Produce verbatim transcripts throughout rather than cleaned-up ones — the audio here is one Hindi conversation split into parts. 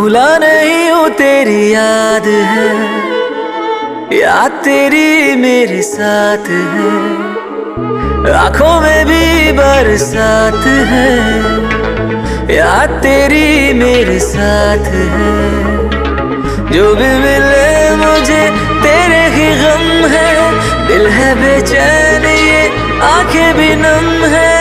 भूला नहीं हूँ तेरी याद है, याद तेरी मेरे साथ है, आंखों में भी बरसात है, याद तेरी मेरे साथ है। जो भी मिले मुझे तेरे ही गम है, दिल है बेचैन ये आंखें भी नम है।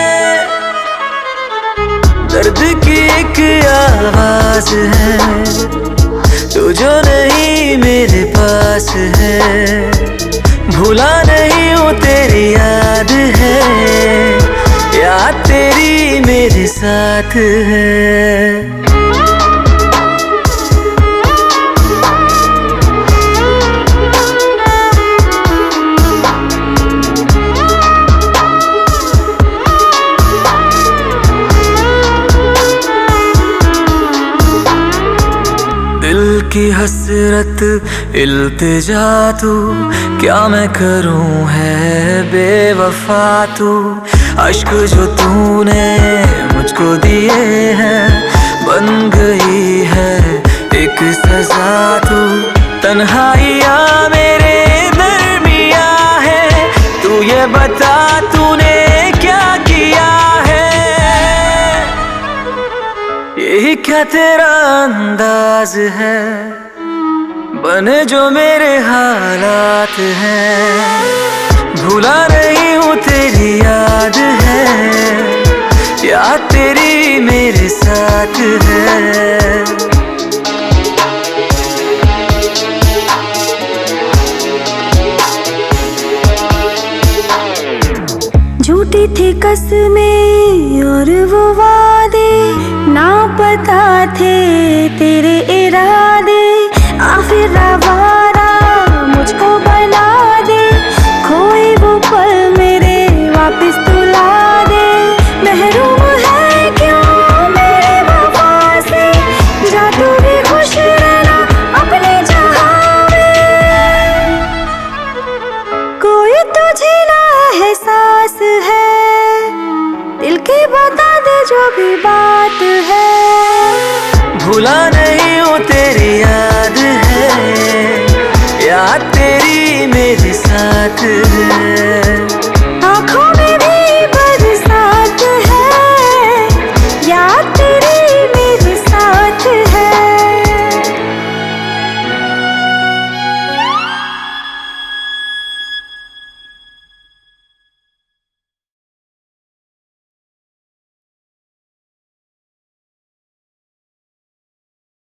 दर्द की एक आवाज है, तू जो नहीं मेरे पास है। भूला नहीं हूँ तेरी याद है, याद तेरी मेरे साथ है। दिल की हसरत इल्तिजा तू, क्या मैं करूं है बेवफा तू। अश्क जो तूने मुझको दिए हैं, बन गई है एक सजा तू। तन्हाइयाँ मेरे दरमिया है, तू ये बता तूने क्या किया है। यही क्या तेरा अंदाज है, बने जो मेरे हालात हैं। भूला नहीं हूँ तेरी याद है, याद तेरी मेरे साथ है। झूठी थी कसमें और वो वादे, ना पता थे तेरे इरादे। आखिर आवारा मुझको बना दे, खोए वो पल मेरे वापस तुला दे। महरूम है क्यों मेरे वफा से, जा तू भी खुश रहना अपने जहां में। कोई तुझे ना एहसास है, दिल की बता दे जो भी बात है। भूला नहीं हूँ तेरी याद है, याद तेरी मेरे साथ है।